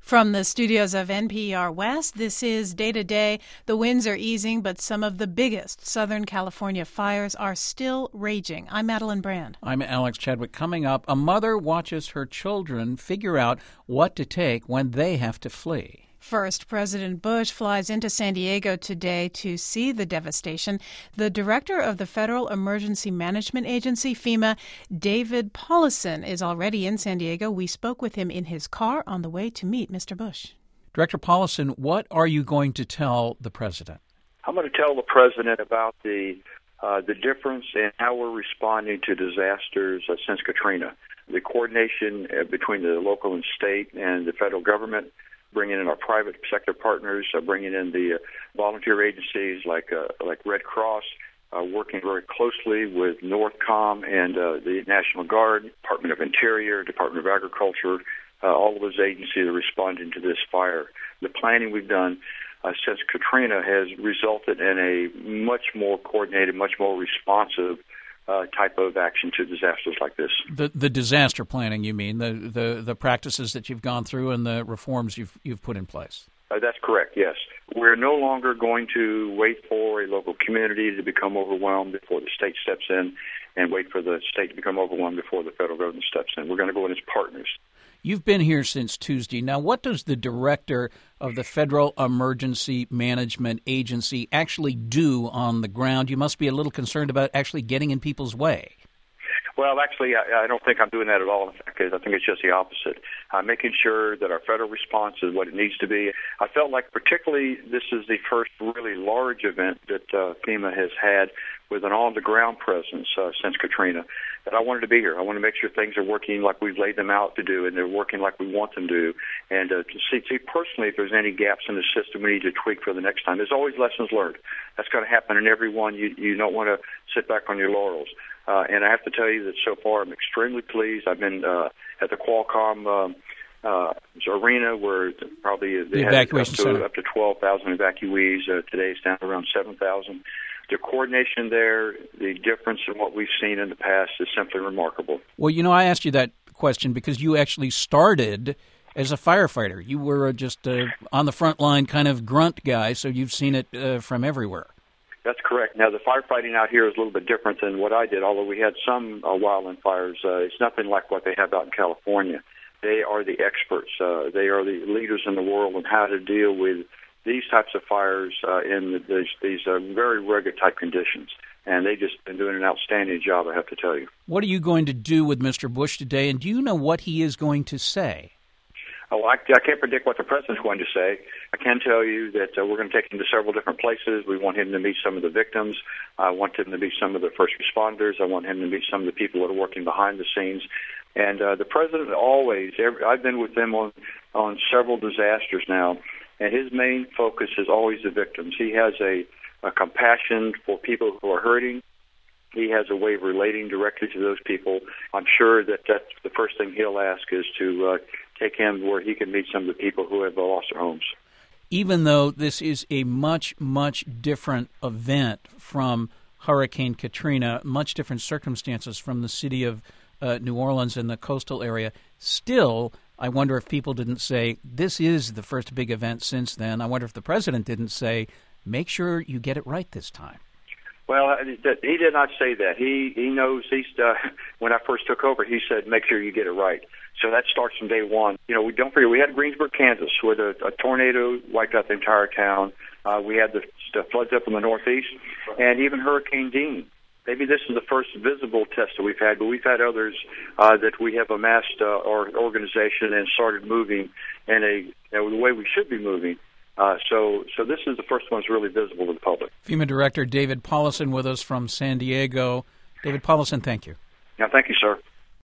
From the studios of NPR West, this is Day to Day. The winds are easing, but some of the biggest Southern California fires are still raging. I'm Madeline Brand. I'm Alex Chadwick. Coming up, a mother watches her children figure out what to take when they have to flee. First, President Bush flies into San Diego today to see the devastation. The director of the Federal Emergency Management Agency, FEMA, David Paulison, is already in San Diego. We spoke with him in his car on the way to meet Mr. Bush. Director Paulison, what are you going to tell the president? I'm going to tell the president about the difference in how we're responding to disasters since Katrina. The coordination between the local and state and the federal government, bringing in our private sector partners, bringing in the volunteer agencies like Red Cross, working very closely with NORTHCOM and the National Guard, Department of Interior, Department of Agriculture. All of those agencies are responding to this fire. The planning we've done since Katrina has resulted in a much more coordinated, much more responsive type of action to disasters like this. The disaster planning, you mean, the practices that you've gone through and the reforms you've put in place? That's correct, yes. We're no longer going to wait for a local community to become overwhelmed before the state steps in and wait for the state to become overwhelmed before the federal government steps in. We're going to go in as partners. You've been here since Tuesday. Now, what does the director of the Federal Emergency Management Agency actually do on the ground? You must be a little concerned about actually getting in people's way. Well, actually, I don't think I'm doing that at all. In fact, I think it's just the opposite. Making sure that our federal response is what it needs to be. I felt like particularly this is the first really large event that FEMA has had with an on-the-ground presence since Katrina, that I wanted to be here. I want to make sure things are working like we've laid them out to do, and they're working like we want them to, and to see personally if there's any gaps in the system we need to tweak for the next time. There's always lessons learned. That's going to happen in every one. You don't want to sit back on your laurels. And I have to tell you that so far I'm extremely pleased. I've been at the Qualcomm arena where probably they had up to 12,000 evacuees. Today it's down to around 7,000. The coordination there, the difference in what we've seen in the past is simply remarkable. Well, you know, I asked you that question because you actually started as a firefighter. You were just on the front line kind of grunt guy, so you've seen it from everywhere. That's correct. Now, the firefighting out here is a little bit different than what I did, although we had some wildland fires. It's nothing like what they have out in California. They are the experts. They are the leaders in the world on how to deal with these types of fires in these very rugged type conditions. And they've just been doing an outstanding job, I have to tell you. What are you going to do with Mr. Bush today, and do you know what he is going to say? Oh, I can't predict what the president's going to say. I can tell you that we're going to take him to several different places. We want him to meet some of the victims. I want him to meet some of the first responders. I want him to meet some of the people that are working behind the scenes. And the president always, I've been with him on several disasters now, and his main focus is always the victims. He has a compassion for people who are hurting. He has a way of relating directly to those people. I'm sure that that's the first thing he'll ask is to take him where he can meet some of the people who have lost their homes. Even though this is a much, much different event from Hurricane Katrina, much different circumstances from the city of New Orleans and the coastal area, still, I wonder if people didn't say, this is the first big event since then. I wonder if the president didn't say, make sure you get it right this time. Well, he did not say that. He knows when I first took over, he said, make sure you get it right. So that starts from day one. You know, don't forget, we had Greensburg, Kansas, where a tornado wiped out the entire town. We had the floods up in the Northeast, and even Hurricane Dean. Maybe this is the first visible test that we've had, but we've had others that we have amassed our organization and started moving in the way we should be moving. So this is the first one that's really visible to the public. FEMA Director David Paulison with us from San Diego. David Paulison, thank you. Yeah, thank you, sir.